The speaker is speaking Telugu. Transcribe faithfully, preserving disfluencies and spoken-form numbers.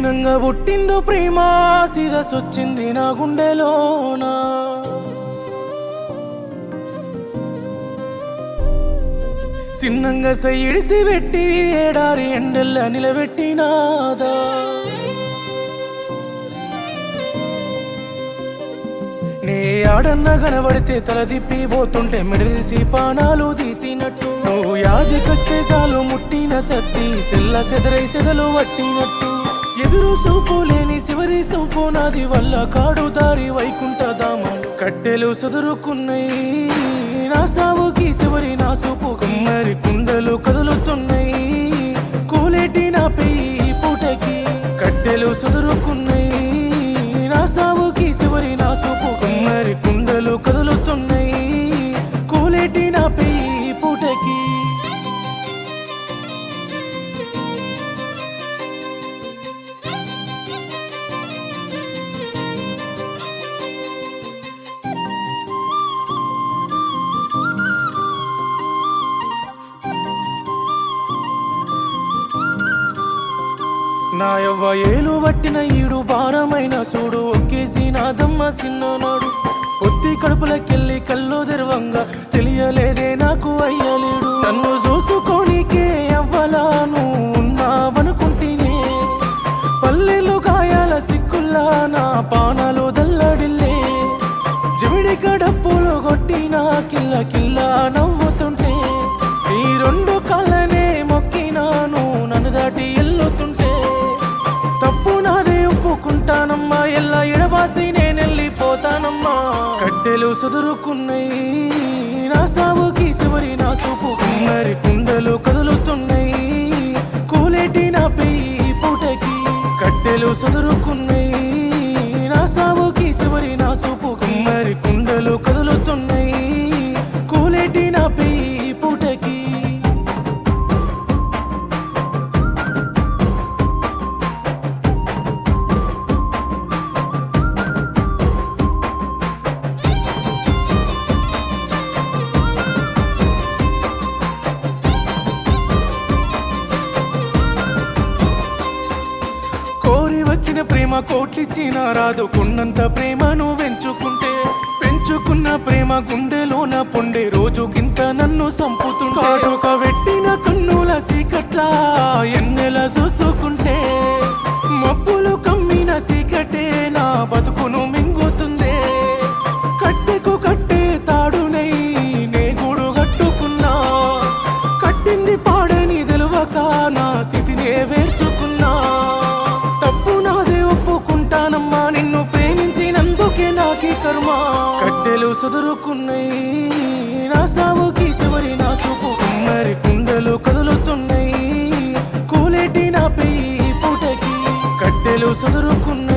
దినంగా పుట్టిందో ప్రేమ సీదసొచ్చింది నా గుండెలోనా చిన్నంగా సైడిసి పెట్టి ఏడారి ఎండెల్ల నిలబెట్టినాదా నే ఆడన్న కనబడితే తల తిప్పి పోతుంటే మెడిసి పానాలు తీసినట్టు నువ్వు యాదికొస్తే చాలు ముట్టిన సత్తి సెల్ల సెదరై సెదలు పట్టినట్టు ఎదురు సూపు లేని చివరి సూపు నాది వల్ల కాడు దారి వైకుంఠధామాలు కట్టెలు సదురుకున్నాయి నా సావుకి చివరి నా సూపు కుమ్మరి కుండలు కదులుతున్నాయి కూలేటి నా పెయ్యి పూటకి కట్టెలు సదురుకున్నాయి నా సావుకి చివరి నా సూపు కుమ్మరి కుండలు కదులుతున్నాయి కూలేటి నా పెయ్యి పూటకి నా యవ్వ ఏలు పట్టిన ఈడు భారమైన సూడు ఒక్కేసి నాదమ్మ సిన్నోనాడు పొత్తి కడుపులకెళ్ళి కల్లో తెరవంగా తెలియలేదే నాకు అయ్యలేడు నన్ను చూసుకోనికే అవ్వలాను ఉన్నావనుకుంటేనే పల్లెలు గాయాల సిక్కుల్లా నా పానాలు దల్లడిల్లే జమిడి కడప్పులు కొట్టినా కిల్ల కిల్లా నవ్వుతుంటే ఈ రెండు కాళ్ళనే మొక్కినాను నన్ను దాటి ఎల్లుతుంటే తప్పు నాదే ఒప్పుకుంటానమ్మా ఎల్లా ఎడబాసి నేనెళ్ళిపోతానమ్మా కట్టెలు సదురుకున్నాయి నా సావుకి చివరి నా చూపు కుమ్మరి కుండలు కదులుతున్నాయి కూలేటి నా పెయ్యి పూటకి కట్టెలు సదురుకున్నాయి నా సావుకి చివరి నా చూపు కుమ్మరి కుండలు కదులుతున్నాయి కూలేటి నా పెయ్యి పూటకి వచ్చిన ప్రేమ కోట్లిచ్చిన రాదు కొన్నంత ప్రేమను పెంచుకుంటే పెంచుకున్న ప్రేమ గుండెలోన పొండే రోజుకింత నన్ను సంపుతుంటే ఒక వెట్టిన కన్నుల సీకట్ల ఎన్నెల చూసుకుంటే మబ్బులు కమ్మిన సీకటే నా బతుకును మింగుతుందే కట్టెకు కట్టే తాడునై నే గూడు కట్టుకున్నా కట్టింది పాడని తెలువక నా స్థితినే వేర్చుకున్నా ఒప్పుకుంటానమ్మా నిన్ను ప్రేమించినందుకే నాకి కర్మ కట్టెలు సదురుకున్నాయి నా సావుకి చివరి నా చూపు కుమ్మరి కుండలు కదులుతున్నాయి కూలేటి నా పెయ్యి పూటకి కట్టెలు సదురుకున్నాయి